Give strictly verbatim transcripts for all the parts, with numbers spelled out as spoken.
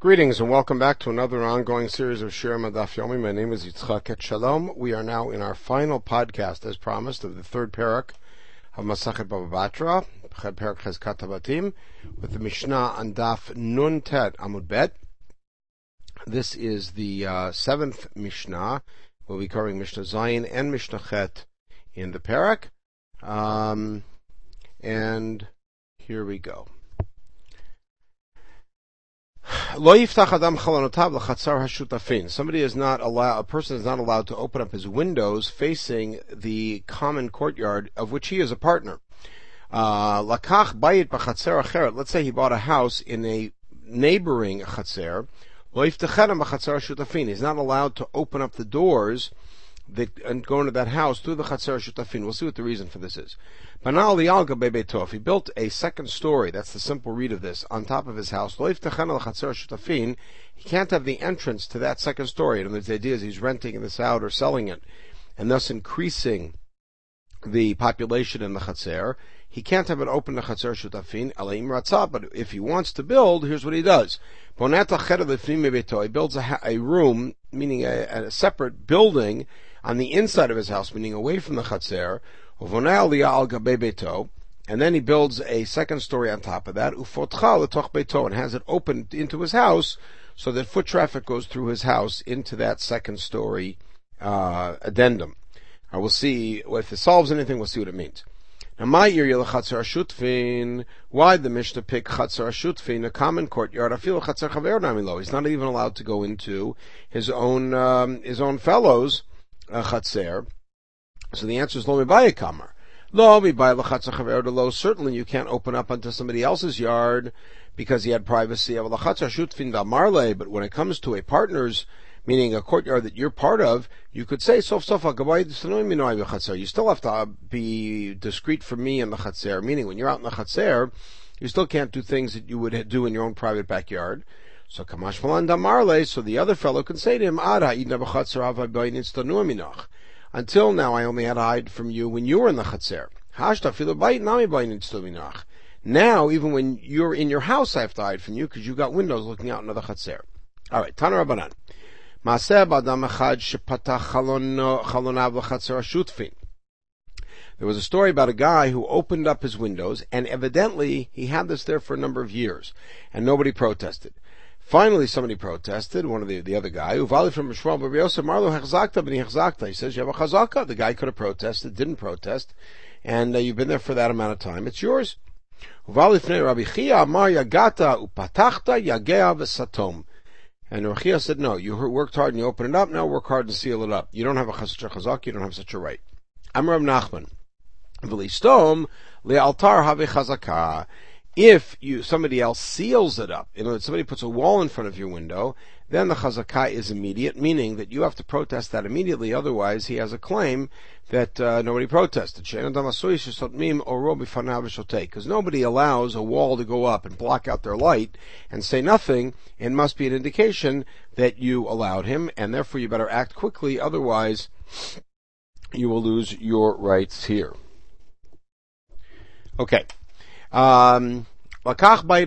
Greetings and welcome back to another ongoing series of Shir Madaf Yomi. My name is Yitzchak Et Shalom. We are now in our final podcast, as promised, of the third parak of Masachet Baba Batra, Parak Chezkat Habatim, with the Mishnah on Daf Nun Tet Amud Bet. This is the uh, seventh Mishnah. We'll be covering Mishnah Zayin and Mishnah Chet in the parak. Um, and here we go. Somebody is not allowed, a person is not allowed to open up his windows facing the common courtyard of which he is a partner. Uh, let's say he bought a house in a neighboring chatzer. He's not allowed to open up the doors that and go into that house through the chatzer shutafin. We'll see what the reason for this is. If he built a second story, that's the simple read of this, on top of his house, he can't have the entrance to that second story. And the idea is he's renting this out or selling it, and thus increasing the population in the chatzer. He can't have it open to chatzer shutafin, but if he wants to build, here's what he does. He builds a, a room, meaning a, a separate building on the inside of his house, meaning away from the chatzer, and then he builds a second story on top of that, and has it open into his house so that foot traffic goes through his house into that second story uh, addendum. I will see if it solves anything. We'll see what it means. Now, my area shutfin. Why the Mishnah pick chatzar shutfin, a common courtyard? I feel chatzar chaver namilo. He's not even allowed to go into his own um, his own fellows uh, chatzer. So the answer is lo mibayeh kamar. Lo mibayeh l'chatzar chaver lo. Certainly you can't open up onto somebody else's yard because he had privacy. But when it comes to a partner's, meaning a courtyard that you're part of, you could say, sof sof you still have to be discreet from me in the chatzer, meaning when you're out in the chatzer, you still can't do things that you would do in your own private backyard. So kamash malan damarle, so the other fellow can say to him, until now I only had to hide from you when you were in the chatzer. Now, even when you're in your house, I have to hide from you because you got windows looking out into the chatzer. Alright, Tana Rabbanan. There was a story about a guy who opened up his windows, and evidently he had this there for a number of years, and nobody protested. Finally, somebody protested, one of the, the other guy, Uvali from Mishmal, he says, you have a chazaka. The guy could have protested, didn't protest, and uh, you've been there for that amount of time. It's yours. Uvali fnei Rabbi Chia, Amar Yagata, Upatachta, Yagea v'satom. And Rabbi Chia said, no, you worked hard and you open it up, now work hard and seal it up. You don't have a chazaka chazak, you don't have such a right. Amar Rav Nachman, V'listom, le'altar have chazaka. If you, somebody else seals it up, you know, if somebody puts a wall in front of your window, then the chazakah is immediate, meaning that you have to protest that immediately, otherwise he has a claim that uh, nobody protested. Because nobody allows a wall to go up and block out their light and say nothing, it must be an indication that you allowed him, and therefore you better act quickly, otherwise you will lose your rights here. Okay. Um, Alright, so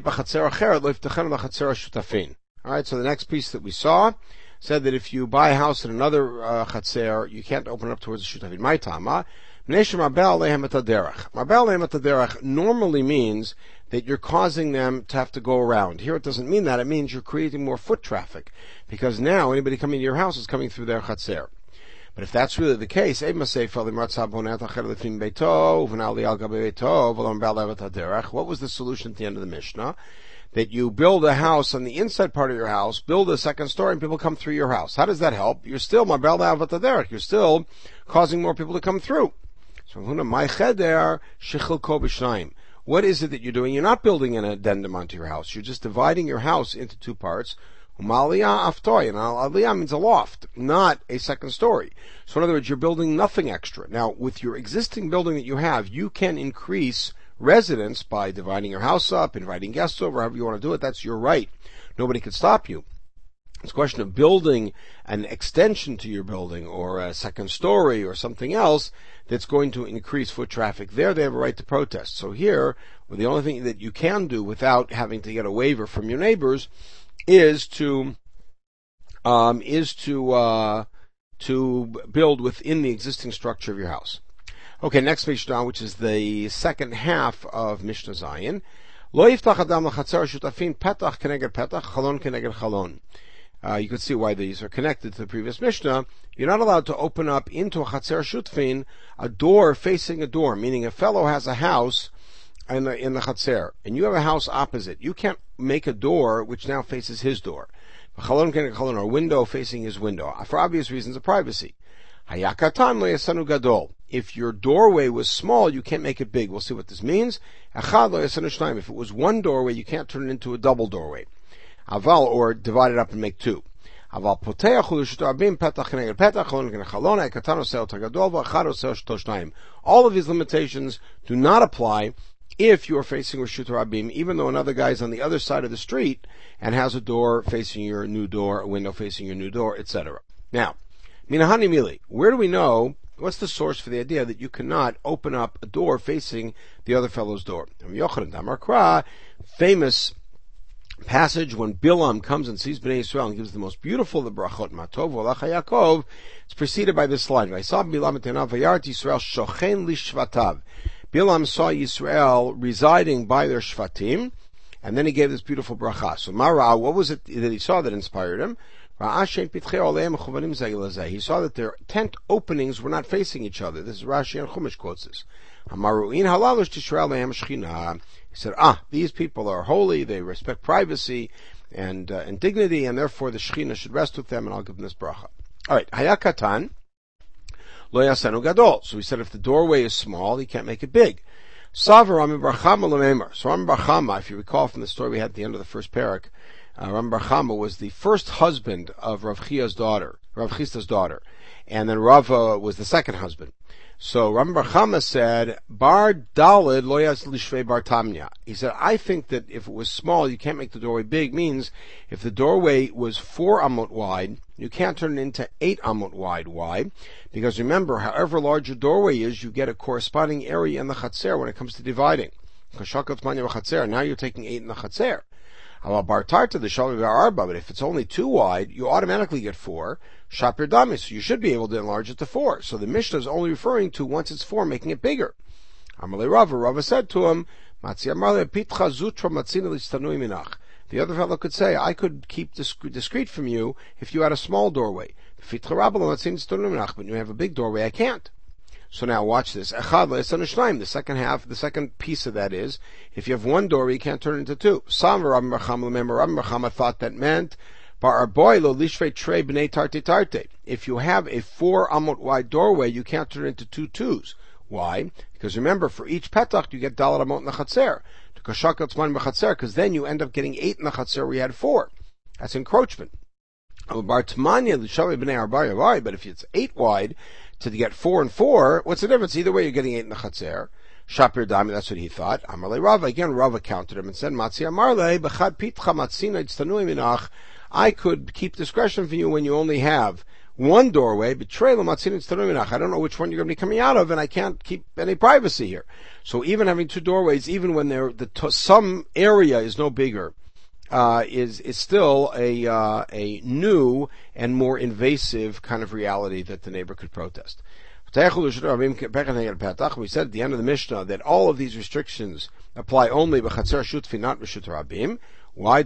the next piece that we saw said that if you buy a house in another uh, chatzer, you can't open it up towards the shutafin. My tama, normally means that you're causing them to have to go around. Here it doesn't mean that. It means you're creating more foot traffic, because now anybody coming to your house is coming through their chatzer. But if that's really the case, what was the solution at the end of the Mishnah? That you build a house on the inside part of your house, build a second story, and people come through your house. How does that help? You're still you're still causing more people to come through. So what is it that you're doing? You're not building an addendum onto your house. You're just dividing your house into two parts. Umaliyah aftoy, and aliyah means a loft, not a second story. So in other words, you're building nothing extra. Now, with your existing building that you have, you can increase residence by dividing your house up, inviting guests over, however you want to do it. That's your right. Nobody can stop you. It's a question of building an extension to your building or a second story or something else that's going to increase foot traffic. There they have a right to protest. So here, well, the only thing that you can do without having to get a waiver from your neighbors is to um, is to uh, to build within the existing structure of your house. Okay, next Mishnah, which is the second half of Mishnah Zayin. Lo yiftach adam l'chatzer shutafin petach keneged petach, chalon keneged chalon. Uh, you can see why these are connected to the previous Mishnah. You're not allowed to open up into a chatzer shutfin a door facing a door, meaning a fellow has a house in the, in the chatzer, and you have a house opposite. You can't make a door which now faces his door. Chalon keneged chalon, or a window facing his window, for obvious reasons of privacy. Hayakatan lo yasanu gadol. If your doorway was small, you can't make it big. We'll see what this means. Echad lo yasanu shnayim. If it was one doorway, you can't turn it into a double doorway. Aval, or divide it up and make two. Aval poteach u'lishut rabim petach keneged petach chalon keneged chalon hayakatan oseh ot hagadol v'echad oseh shto shnayim. All of these limitations do not apply if you are facing Reshut Rabim, even though another guy is on the other side of the street and has a door facing your new door, a window facing your new door, et cetera. Now, Minahani Mili, where do we know, what's the source for the idea that you cannot open up a door facing the other fellow's door? Yochanan Damar Kra, famous passage when Bilam comes and sees Bnei Yisrael and gives the most beautiful of the brachot, Matov Olacha Yaakov, it's preceded by this line. Vaysav Bilam etenav vayart Yisrael shochen lishvatav. Bilam saw Yisrael residing by their shvatim, and then he gave this beautiful bracha. So Mara, what was it that he saw that inspired him? He saw that their tent openings were not facing each other. This is Rashi and Chumash quotes this. He said, ah, these people are holy, they respect privacy and, uh, and dignity, and therefore the Shekhinah should rest with them, and I'll give them this bracha. Alright, Hayakatan, lo yasenu gadol. So he said if the doorway is small, he can't make it big. Savar Rami Bar Chama l'meimer. So Rami Bar Chama, if you recall from the story we had at the end of the first parak, Uh, Rami Bar Chama was the first husband of Rav Chia's daughter, Rav Chisda's daughter, and then Rava was the second husband. So Rami Bar Chama said, Bar Dalid loyas lishvei bar tamnya. He said, I think that if it was small, you can't make the doorway big, means if the doorway was four amot wide, you can't turn it into eight amot wide. Why? Because remember, however large your doorway is, you get a corresponding area in the chatzer when it comes to dividing. Now you're taking eight in the chatzer. Bartarta the Shalvi Arba, but if it's only two wide, you automatically get four. Shapir Dami, so you should be able to enlarge it to four. So the Mishnah is only referring to once it's four, making it bigger. Amalei Rava, Rava said to him, Matzi Amalei Pitcha Zutra Matzina Listanui Minach. The other fellow could say, I could keep discreet from you if you had a small doorway. But when you have a big doorway, I can't. So now watch this. The second half, the second piece of that is, if you have one doorway, you can't turn it into two. Some Rabbi Mechama thought that meant, if you have a four amot wide doorway, you can't turn it into two twos. Why? Because remember, for each petach, you get dalat amot in the chatzer. Because then you end up getting eight in the chatzer where you had four. That's encroachment. But if it's eight wide, to get four and four, what's the difference? Either way, you're getting eight in the chatzer. Shapir Dami, that's what he thought. Amarle Rava, again, Rava countered him and said, Matzi Amarle, b'chad pitcha matzina itztanui minach. I could keep discretion for you when you only have one doorway, but trei matzina itztanui minach. I don't know which one you're going to be coming out of, and I can't keep any privacy here. So even having two doorways, even when there the to, some area is no bigger, Uh, is is still a uh, a new and more invasive kind of reality that the neighbor could protest. We said at the end of the Mishnah that all of these restrictions apply only b'chatzer shutfi, not b'shut rabim. Why?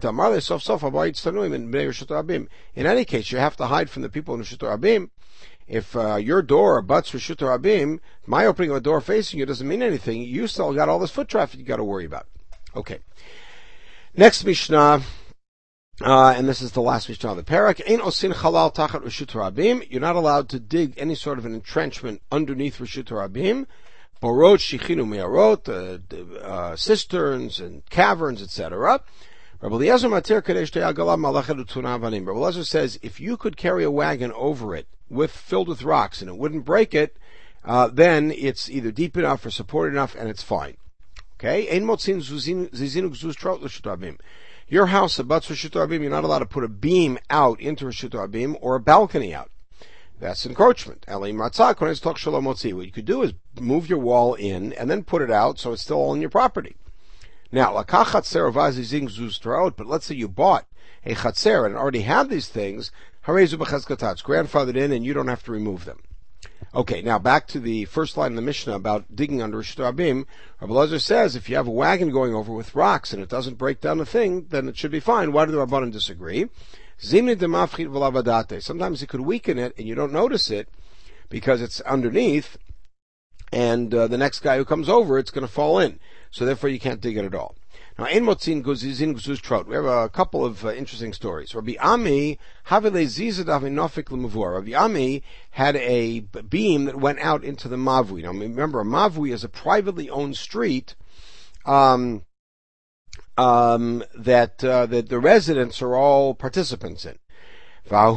In any case, you have to hide from the people in Reshut Rabim. If uh, your door abuts Reshut Rabim, my opening of a door facing you doesn't mean anything. You still got all this foot traffic you got to worry about. Okay. Next Mishnah, uh, and this is the last Mishnah of the parak. Ein osin halal tachat Reshut Rabim. You're not allowed to dig any sort of an entrenchment underneath Reshut Rabim. Borot shichinu me'arot, uh, uh, cisterns and caverns, et cetera. Rabbi Eliezer matir kadesh te'agalam malachet utuna avanim. Rabbi Eliezer says if you could carry a wagon over it with filled with rocks and it wouldn't break it, uh, then it's either deep enough or supported enough and it's fine. Okay, Ein motzin zizinu gzuz trout Reshut Rabim. Your house abuts Reshut Rabim. You're not allowed to put a beam out into Reshut Rabim or a balcony out. That's encroachment. What you could do is move your wall in and then put it out so it's still on your property. Now, but let's say you bought a chatzer and already had these things, harezu b'chazkata, it's grandfathered in and you don't have to remove them. Okay, now back to the first line in the Mishnah about digging under Reshut Rabim. Rabbi Elazar says if you have a wagon going over with rocks and it doesn't break down the thing, then it should be fine. Why do the Rabbanan disagree? Zimni demafchit v'lavadate. Sometimes it could weaken it and you don't notice it because it's underneath, and uh, the next guy who comes over, it's going to fall in. So therefore you can't dig it at all. Now, ein motzin guzizin guzuz trot. We have a couple of uh, interesting stories. Rabbi Ami havele zizad avinofik lemavur. Rabbi Ami had a beam that went out into the mavui. Now, remember, a mavui is a privately owned street um, um, that uh, that the residents are all participants in. There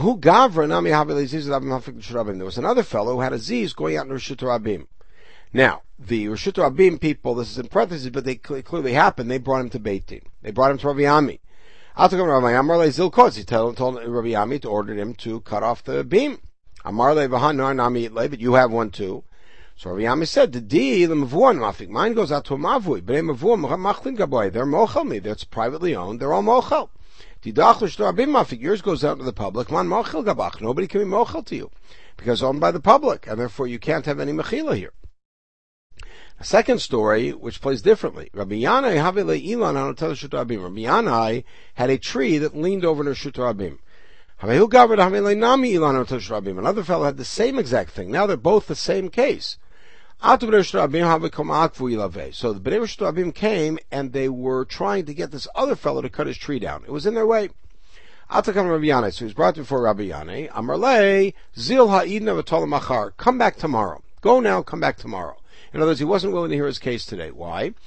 was another fellow who had a ziz going out in Reshut Rabim. Now, the Reshut Rabim people, this is in parentheses, but they cl- clearly happened, they brought him to Beit Din. They brought him to Rabbi Ami. He told, told Rabbi Ami to order him to cut off the beam. But you have one too. So Rabbi Ami said, mine goes out to a mavui. They're mochel me. That's privately owned. They're all mochel. Yours goes out to the public. Nobody can be mochel to you because it's owned by the public, and therefore you can't have any mechila here. A second story, which plays differently. Rabbi Yanai Rabbi Yanai had a tree that leaned over to Reshut Rabim. Another fellow had the same exact thing. Now they're both the same case. So the Bnei Reshut Rabim came and they were trying to get this other fellow to cut his tree down. It was in their way. So he was brought before Rabbi Yanai. Amarle zil ha'idna v'tol machar. Come back tomorrow. Go now, come back tomorrow. In other words, he wasn't willing to hear his case today. Why? In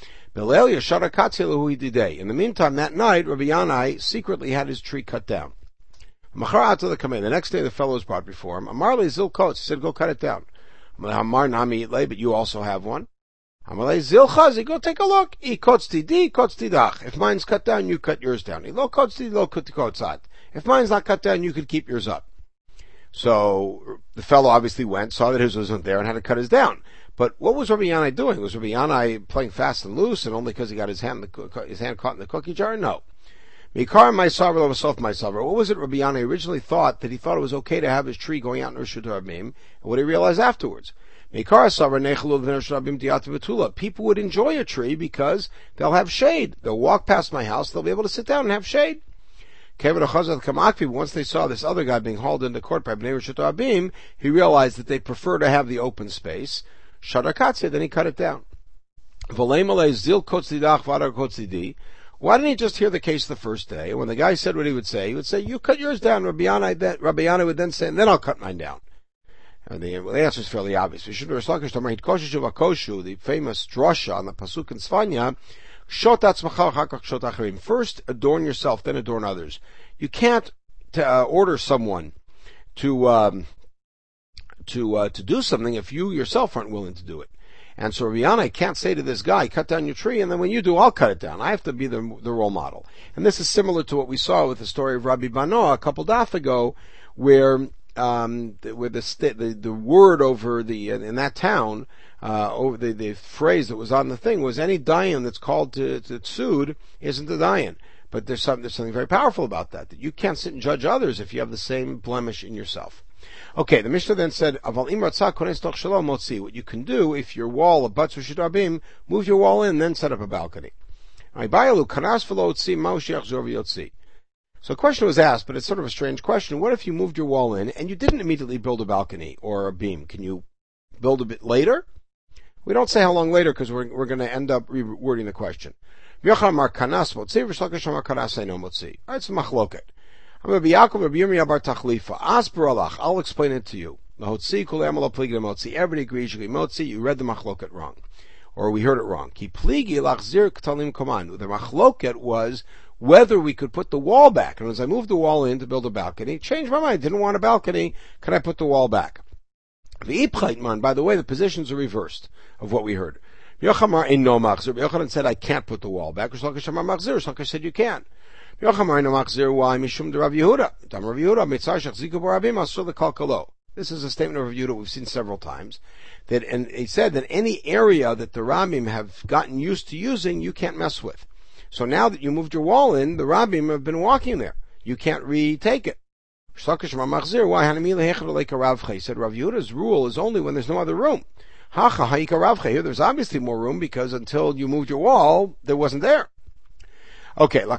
the meantime, that night, Rabbi Yanai secretly had his tree cut down. The next day, the fellow was brought before him. Amarle zil kots. He said, go cut it down. But you also have one. Amarle zil chazi. Go take a look. If mine's cut down, you cut yours down. If mine's not cut down, you could keep yours up. So the fellow obviously went, saw that his wasn't there, and had to cut his down. But what was Rabbi Yanai doing? Was Rabbi Yanai playing fast and loose, and only because he got his hand his hand caught in the cookie jar? No. Mikar mysaver lovasof mysaver. What was it Rabbi Yanai originally thought? That he thought it was okay to have his tree going out in Reshut Rabim, and what he realized afterwards? Mikar saver nechelu v'Reshut Rabim diata v'tula. People would enjoy a tree because they'll have shade. They'll walk past my house, they'll be able to sit down and have shade. Once they saw this other guy being hauled into court by Bnei Reshut Rabim, he realized that they'd prefer to have the open space. Shadakatzia, then he cut it down. Why didn't he just hear the case the first day? When the guy said what he would say, he would say, you cut yours down. Rabbi Yanai, Rabbi Yanai would then say, and then I'll cut mine down. And the, well, the answer is fairly obvious. The famous drasha on the Pasuk in Svanya, first adorn yourself, then adorn others. You can't uh, order someone to um, to uh, to do something if you yourself aren't willing to do it. And so Rabbi Yanai can't say to this guy, cut down your tree, and then when you do, I'll cut it down. I have to be the, the role model. And this is similar to what we saw with the story of Rabbi Bano a couple daf ago, where um, the, where the, the the word over the in that town, uh, over the, the phrase that was on the thing was, any dayan that's called to, to sued isn't a dayan. But there's something, there's something very powerful about that, that you can't sit and judge others if you have the same blemish in yourself. Okay, the Mishnah then said, what you can do if your wall abuts Reshut Rabim, move your wall in, then set up a balcony. So a question was asked, but it's sort of a strange question. What if you moved your wall in and you didn't immediately build a balcony or a beam? Can you build a bit later? We don't say how long later because we're, we're going to end up rewording the question. Alright, it's a machloket. I'll explain it to you. Everybody agrees you read the machloket wrong. Or we heard it wrong. The machloket was whether we could put the wall back. And as I moved the wall in to build a balcony, changed my mind. Didn't want a balcony. Can I put the wall back? By the way, the positions are reversed of what we heard. Yochanan said, I can't put the wall back. Shalka said, you can. Why? Mishum de Rav Yehuda. Dam Rav Yehuda, Mitzar Shech Ziku Barabim Asur Lekalkalo. This is a statement of Rav Yehuda we've seen several times. That, and he said that any area that the Rabbim have gotten used to using, you can't mess with. So now that you moved your wall in, the Rabbim have been walking there. you can't retake it. Why? He said Rav Yehuda's rule is only when there's no other room. Here there's obviously more room because until you moved your wall, there wasn't there. Okay, the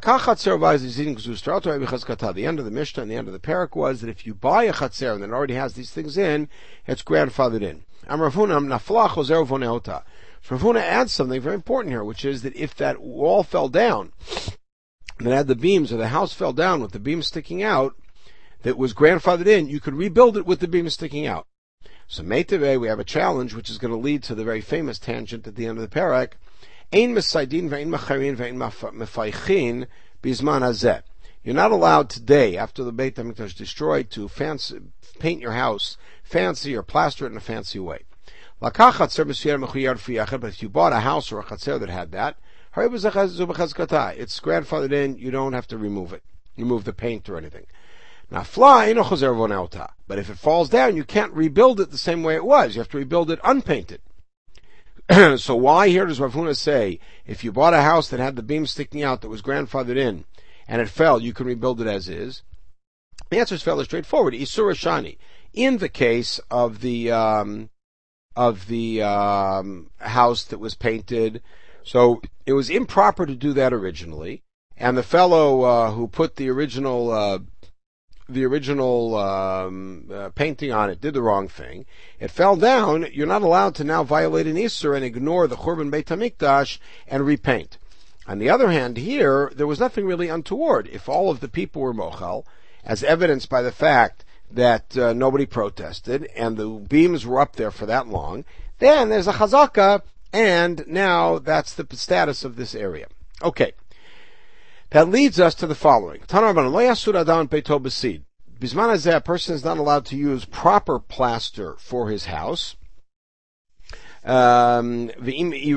end of the Mishnah and the end of the parak was that if you buy a chatzer and it already has these things in, it's grandfathered in. Rav Huna adds something very important here, which is that if that wall fell down, that had the beams, or the house fell down with the beams sticking out, that was grandfathered in, you could rebuild it with the beams sticking out. So Meiteve, we have a challenge which is going to lead to the very famous tangent at the end of the parak. Ein mesaydin ve'ein macharin ve'ein mefaychin bizman hazeh. You're not allowed today, after the Beit HaMikdash is destroyed, to fancy, paint your house fancy or plaster it in a fancy way. But if you bought a house or a chatzer that had that, it's grandfathered in, you don't have to remove it. Remove the paint or anything. Now, fly, but if it falls down, you can't rebuild it the same way it was. You have to rebuild it unpainted. So why here does Rav Huna say, if you bought a house that had the beam sticking out that was grandfathered in, and it fell, you can rebuild it as is? The answer is fairly straightforward. Isur Shani. In the case of the, um, of the, um, house that was painted, so it was improper to do that originally, and the fellow, uh, who put the original, uh, the original um, uh, painting on it did the wrong thing. It fell down. You're not allowed to now violate an Isur and ignore the Churban Beit HaMikdash and repaint. On the other hand, here, there was nothing really untoward. If all of the people were mochel, as evidenced by the fact that uh, nobody protested and the beams were up there for that long, then there's a chazaka, and now that's the status of this area. Okay. That leads us to the following. Bisman hazeh, a person is not allowed to use proper plaster for his house. Um, but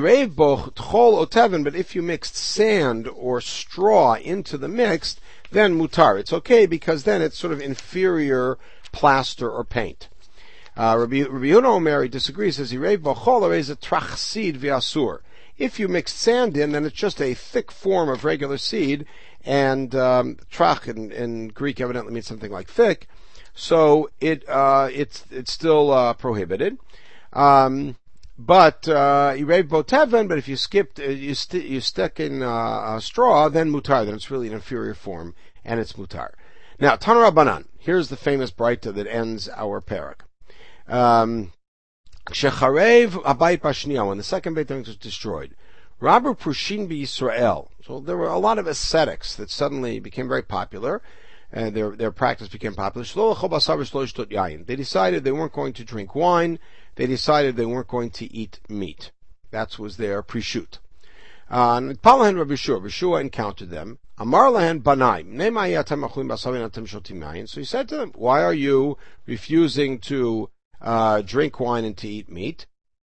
if you mixed sand or straw into the mixed, then mutar. It's okay because then it's sort of inferior plaster or paint. Uh, Rabbi Yehuda Omer disagrees, says Irev b'chol is a trachsid v'asur. If you mix sand in, then it's just a thick form of regular seed, and um, trach in, in Greek evidently means something like thick, so it uh, it's it's still uh, prohibited. Um, but irev boteven, but if you skipped, uh, you st- you stick in uh, a straw, then mutar. Then it's really an inferior form, and it's mutar. Now Tana Rabbanan. Here's the famous braita that ends our parak. Um, Shecharev Abayit Bashniya, when the second Beit HaMikdash was destroyed, Rabbi Prushin b'Yisrael. So there were a lot of ascetics that suddenly became very popular, and their their practice became popular. They decided they weren't going to drink wine. They decided they weren't going to eat meat. That was their prishut. Uh, Palahan Rabbi Shua. Rabbi Shua encountered them. Amar lahen banaim. So he said to them, "Why are you refusing to Uh, drink wine and to eat meat?"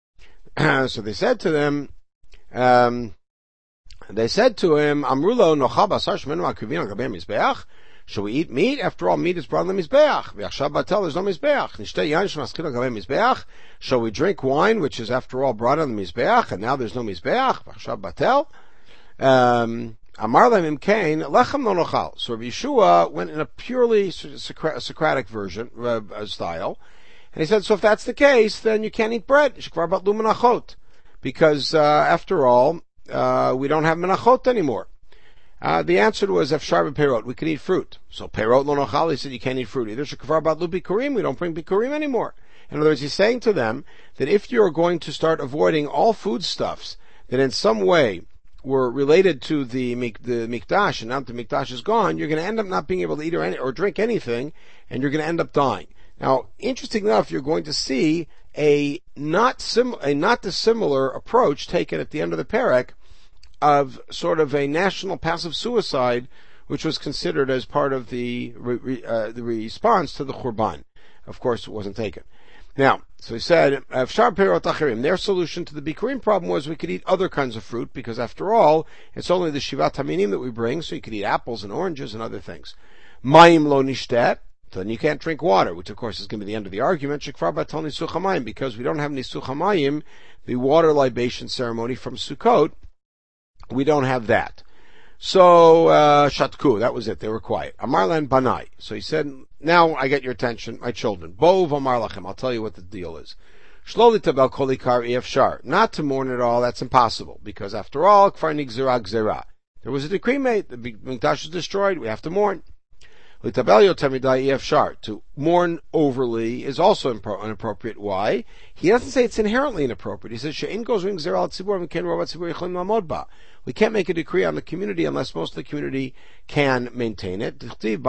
So they said to them, um, they said to him, Amrulo nocha basar shmenu akuvin al gabei mizbeach. Shall we eat meat? After all, meat is brought on the mizbeach. V'achshav batel, there's no mizbeach. Nishtei yain shemaskil al gabei mizbeach. Shall we drink wine, which is after all brought on the mizbeach, and now there's no mizbeach? V'achshav batel. Um, Amar lahem imkein lechem lo nochal. So Rabbi Yeshua went in a purely Socratic version uh, style. And he said, so if that's the case, then you can't eat bread. Because, uh, after all, uh, we don't have menachot anymore. Uh, the answer was, Efshar b'peirot, we can eat fruit. So peirot lo nochal, he said, you can't eat fruit either. Shekvar batlu bikurim, we don't bring bikurim anymore. In other words, he's saying to them that if you're going to start avoiding all foodstuffs that in some way were related to the, the mikdash, and now that the mikdash is gone, you're going to end up not being able to eat or, any, or drink anything, and you're going to end up dying. Now, interesting enough, you're going to see a not sim- a not dissimilar approach taken at the end of the parak of sort of a national passive suicide, which was considered as part of the re- uh, the response to the Churban. Of course, it wasn't taken. Now, so he said, their solution to the Bikurim problem was we could eat other kinds of fruit, because after all, it's only the Shivat Haminim that we bring, so you could eat apples and oranges and other things. Mayim lo nishtet. So then you can't drink water, which of course is going to be the end of the argument, because we don't have Nisuch HaMayim, the water libation ceremony from Sukkot, we don't have that. So, uh, Shatku, that was it. They were quiet. Amar len banai. So he said, now I get your attention, my children. Bo v'amar lachem. I'll tell you what the deal is. Shloli tabel kol ikar efshar. Not to mourn at all, that's impossible. Because after all, kfar nigzera gzera. There was a decree made. The Mikdash was destroyed. We have to mourn. To mourn overly is also inappropriate. Why? He doesn't say it's inherently inappropriate. He says, we can't make a decree on the community unless most of the community can maintain it.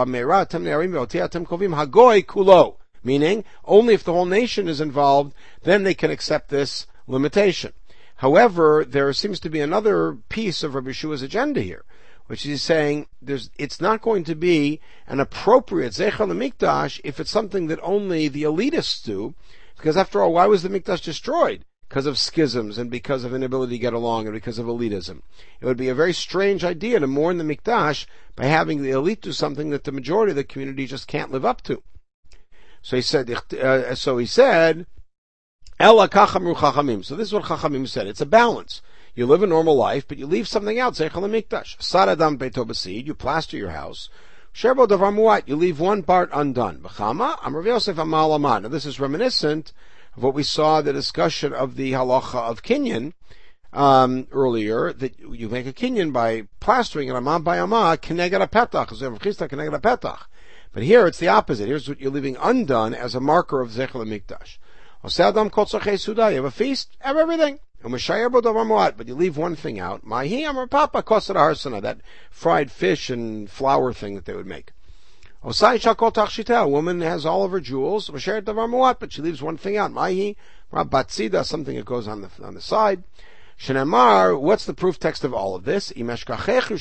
Meaning, only if the whole nation is involved, then they can accept this limitation. However, there seems to be another piece of Rabbi Yeshua's agenda here, which is saying there's, it's not going to be an appropriate Zeichel HaMikdash if it's something that only the elitists do, because after all, why was the Mikdash destroyed? Because of schisms and because of inability to get along and because of elitism. It would be a very strange idea to mourn the Mikdash by having the elite do something that the majority of the community just can't live up to. So he said, uh, so he said, Ela kachamru chachamim. So this is what chachamim said. It's a balance. You live a normal life, but you leave something out. Zeichel HaMikdash. Sad adam beito b'sid. You plaster your house. Sherbo davar muat. You leave one part undone. B'chama Amar Yosef amal aman. Now this is reminiscent of what we saw the discussion of the halacha of kinyan um, earlier. That you make a kinyan by plastering it aman by amah keneged hapetach. Chista keneged hapetach. But here it's the opposite. Here's what you're leaving undone as a marker of Zeichel HaMikdash. You have a feast, have everything. But you leave one thing out. That fried fish and flour thing that they would make. A woman has all of her jewels, but she leaves one thing out. Something that goes on the on the side. What's the proof text of all of this? What does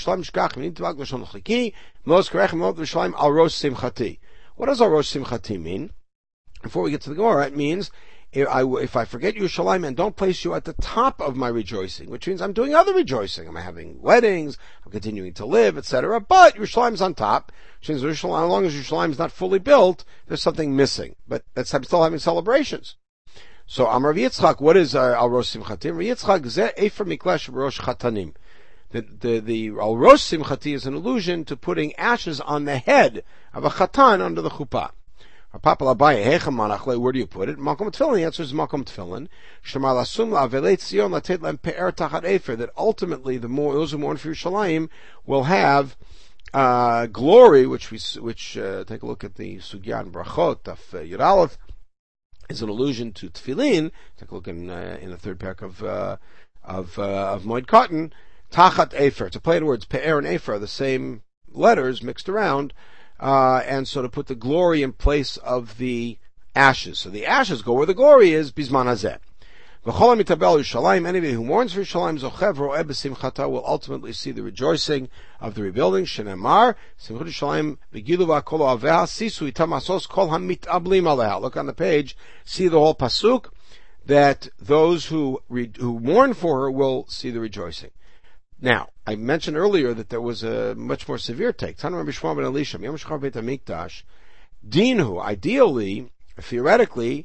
al rosh simchati mean? Before we get to the Gemara, it means if I, if I forget Yerushalayim and don't place you at the top of my rejoicing, which means I'm doing other rejoicing. I'm having weddings, I'm continuing to live, et cetera. But Yerushalayim's on top, which means Yerushalayim, as long as Yerushalayim's not fully built, there's something missing. But that's, I'm still having celebrations. So Amar Yitzchak, what is uh, Al Rosh Simchatim? Yitzchak Zeh Efer Miklesh Rosh Chatanim. The the the Al Rosh Simchati is an allusion to putting ashes on the head of a chatan under the chuppah. Papa Abaye, Hechem Manachle, where do you put it? Malcolm Tefillin, the answer is Malcolm Tefillin. Shemar Lasum La'avelei Tzion Latet Lem Pe'er Tachat Efer, that ultimately the more, those who mourn for Yerushalayim will have, uh, glory, which we, which, uh, take a look at the Sugyan Brachot of uh, Yud Aleph, is an allusion to Tefillin. Take a look in, uh, in the third parak of, uh, of, uh, of Moed Katan. Tachat Efer. It's a play of words. Pe'er and Efer are the same letters mixed around. Uh, and so to put the glory in place of the ashes. So the ashes go where the glory is, Bizman Hazeh. V'chol hamitabel Yerushalayim, anybody who mourns for Yerushalayim, zochev ro'eh b'simchata, will ultimately see the rejoicing of the rebuilding. Shenemar, simchut Yerushalayim, v'gilu v'akol aveha, sisu itam asos kol hamitablim aleha. Look on the page, see the whole pasuk, that those who, re- who mourn for her will see the rejoicing. Now, I mentioned earlier that there was a much more severe take. Tanur Bishma ben Elisha, Yom Shechar Beit HaMikdash, Dinhu, ideally, theoretically,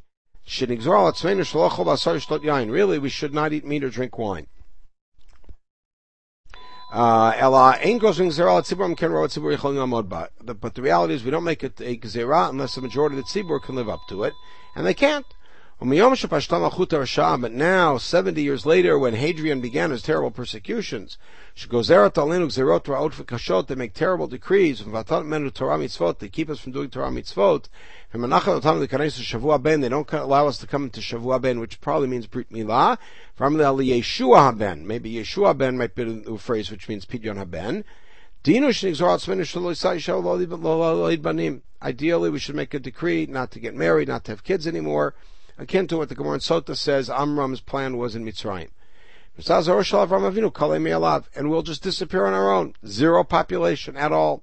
really, we should not eat meat or drink wine. Uh, but the reality is we don't make it a gzera unless the majority of the tzibur can live up to it, and they can't. But now, seventy years later, when Hadrian began his terrible persecutions, they make terrible decrees, they keep us from doing Torah mitzvot, they don't allow us to come into Shavua Ben, which probably means Brit Milah, Yeshua Ben, maybe Yeshua Ben might be the phrase which means Pidyon HaBen. Ideally, we should make a decree not to get married, not to have kids anymore, akin to what the Gemara in Sota says Amram's plan was in Mitzrayim. And we'll just disappear on our own. Zero population at all.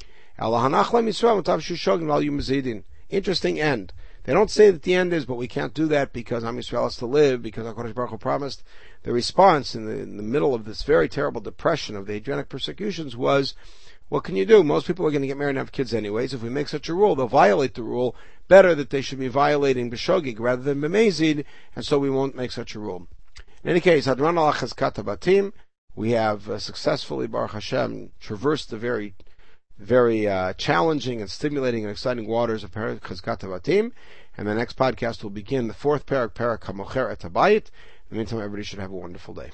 Interesting end. They don't say that the end is, but we can't do that because Am Yisrael has to live, because HaKadosh Baruch Hu promised. The response in the, in the middle of this very terrible depression of the Hadrianic persecutions was, what can you do? Most people are going to get married and have kids anyways. If we make such a rule, they'll violate the rule. Better that they should be violating B'shogig rather than B'mezid, and so we won't make such a rule. In any case, Hadran al Chazkat Batim, we have uh, successfully, Baruch Hashem, traversed the very, very uh, challenging and stimulating and exciting waters of Perek Chizkat Batim. And the next podcast will begin the fourth Perek, Perek HaMocher Et HaBayit. In the meantime, everybody should have a wonderful day.